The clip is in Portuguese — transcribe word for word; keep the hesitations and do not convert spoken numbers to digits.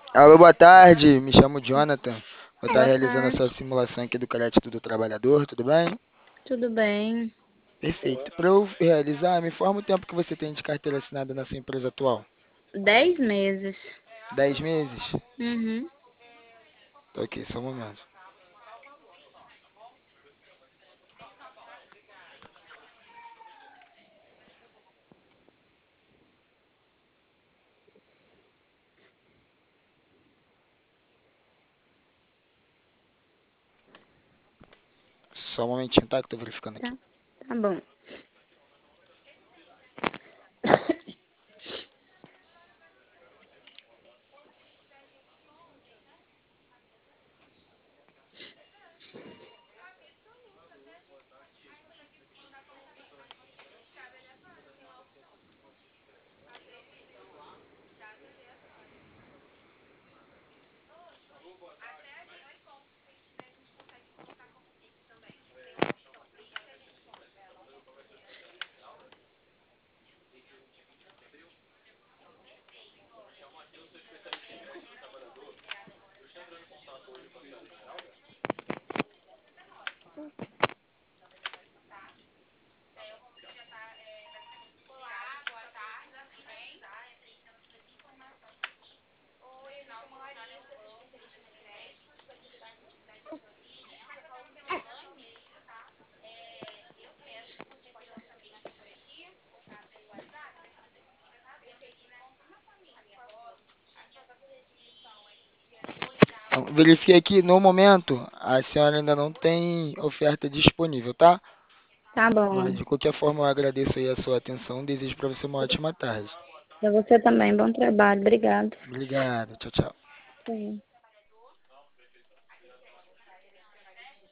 Alô, boa tarde. Me chamo Jonathan. Vou estar Boa realizando a sua tarde, simulação aqui do Crédito do Trabalhador, tudo bem? tudo bem? Perfeito. Para eu realizar, me informa o tempo que você tem de carteira assinada na sua empresa atual. Dez meses. Dez meses? Uhum. Tá ok, só um momento. Só um momentinho, tá? Que eu tô verificando aqui. Tá, tá bom. Então, verifiquei aqui, no momento, a senhora ainda não tem oferta disponível, tá? Tá Mas, bom. de qualquer forma, eu agradeço aí a sua atenção. Desejo para você uma ótima tarde. Pra você também, bom trabalho. Obrigado. Obrigado. Tchau, tchau. Sim.